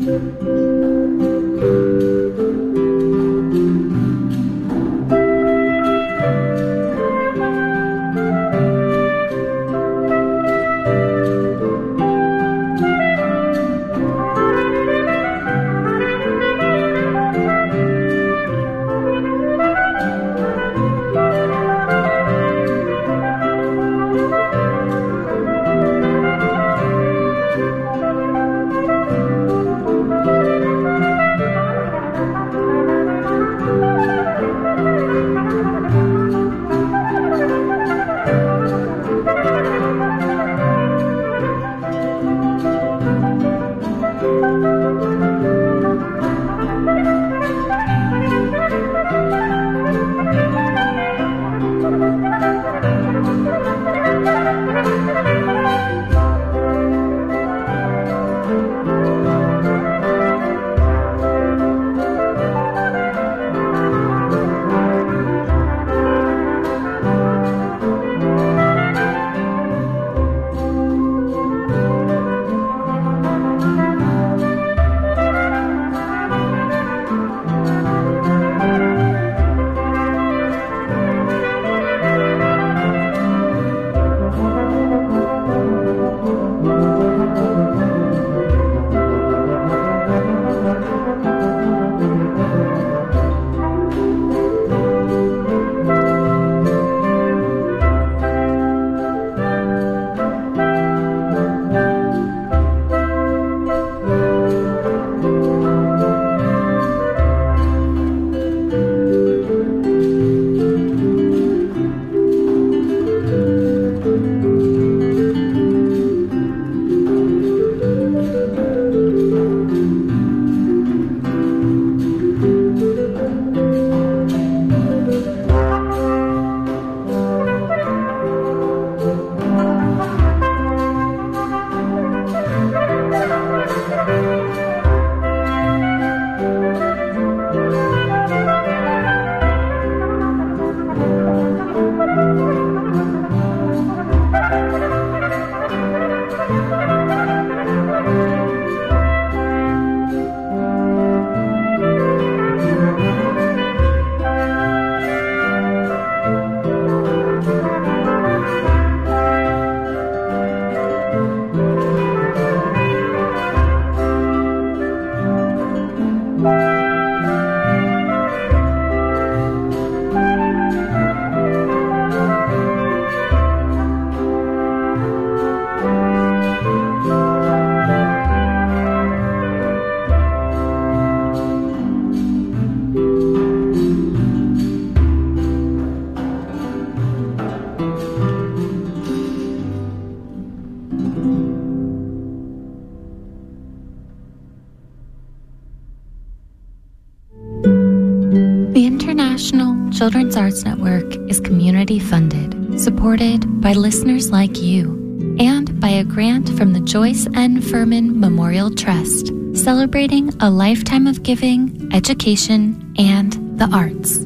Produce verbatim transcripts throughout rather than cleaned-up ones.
International Children's Arts Network is community funded, supported by listeners like you, and by a grant from the Joyce N. Furman Memorial Trust, celebrating a lifetime of giving, education, and the arts.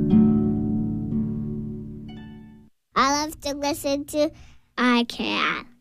I love to listen to I Can.